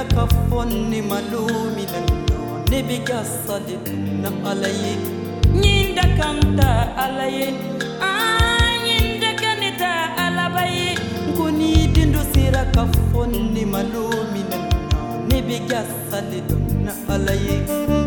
ka fonni malumi nanno ne bi gasali na alaye nyinda kanta alaye nyinda kanita alabaye kuni dindu sira ka fonni malumi nanno ne bi gasali na alaye